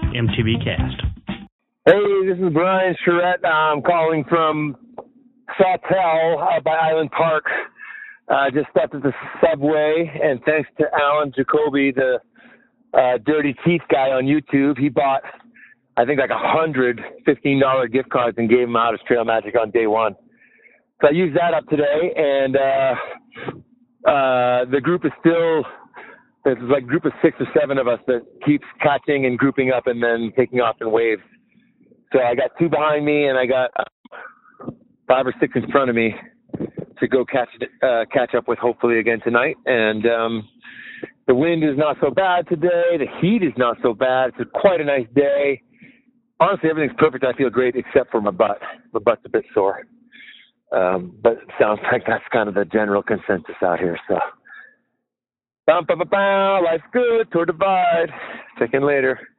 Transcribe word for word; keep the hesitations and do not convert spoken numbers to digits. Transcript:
M T B Cast. Hey, this is Brian Charette. I'm calling from Sawtell uh, by Island Park. Uh, just stopped at the subway, and thanks to Alan Jacoby, the uh, Dirty Teeth guy on YouTube, he bought, I think, like a hundred fifteen dollars gift cards and gave them out as Trail Magic on day one. So I used that up today, and uh, uh, the group is still, there's like a group of six or seven of us that keeps catching and grouping up and then taking off in waves. So I got two behind me, and I got uh, five or six in front of me to go catch uh, catch up with hopefully again tonight. And um, the wind is not so bad today. The heat is not so bad. It's quite a nice day. Honestly, everything's perfect. I feel great except for my butt. My butt's a bit sore. Um, but it sounds like that's kind of the general consensus out here. So, bum, bum, bum, bum, life's good. Tour Divide. Check in later.